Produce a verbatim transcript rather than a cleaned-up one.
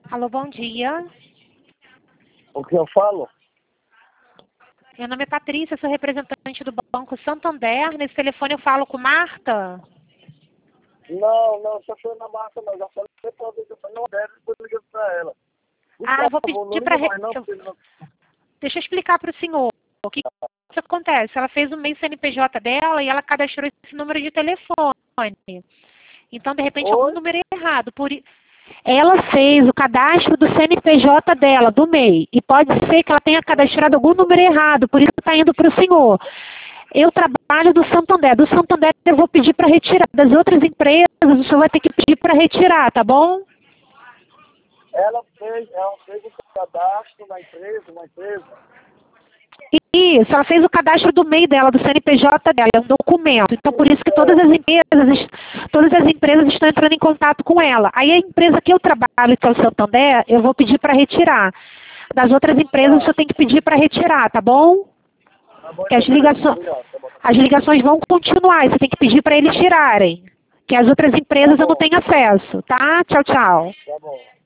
Alô, bom dia. O que eu falo? Meu nome é Patrícia, sou representante do Banco Santander. Nesse telefone eu falo com Marta. Não, não, só foi na marca, não. Já falei pra ver que eu falei, não deve, depois eu liguei pra ela. Por Ah, eu vou favor, não pedir liga para... mais não, porque não... Deixa eu explicar para o senhor. O que, que acontece? Ela fez o MEI C N P J dela e ela cadastrou esse número de telefone. Então, de repente, algum Oi? número errado. Por... i- Ela fez o cadastro do C N P J dela, do MEI. E pode ser que ela tenha cadastrado algum número errado, por isso está indo para o senhor. Eu trabalho do Santander. Do Santander eu vou pedir para retirar. Das outras empresas, o senhor vai ter que pedir para retirar, tá bom? Ela fez, ela fez o cadastro na empresa, uma empresa. Isso, ela fez o cadastro do MEI dela, do C N P J dela, é um documento. Então, por isso que todas as empresas, todas as empresas estão entrando em contato com ela. Aí a empresa que eu trabalho, que é o Santander, eu vou pedir para retirar. Das outras empresas, o senhor tem que pedir para retirar, tá bom? Tá bom, Que as então, beleza, ligações, obrigado. Tá bom, as ligações vão continuar, e você tem que pedir para eles tirarem. Que as outras tá empresas eu não bom, tenho acesso, tá? Tchau, tchau. tá bom.